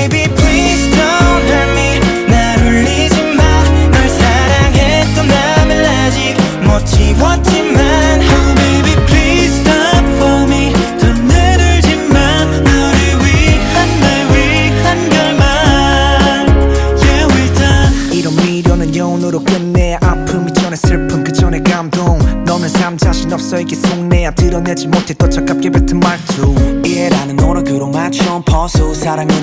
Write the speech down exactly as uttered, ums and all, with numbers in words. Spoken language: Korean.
baby please don't hurt me 날 울리지 마 널 사랑했던 남을 아직 못 지웠지만 Oh baby please stop for me 더 내들지 마 너를 위한 날 위한 결말 Yeah we're done 이런 미련은 영혼으로 끝내 아픔이 전에 슬픔 그 전에 감동 너는 삶 자신 없어 이게 속내야 드러내지 못해 또 차갑게 뱉은 말투 이해라는 노력으로 맞춘 퍼수 사랑으로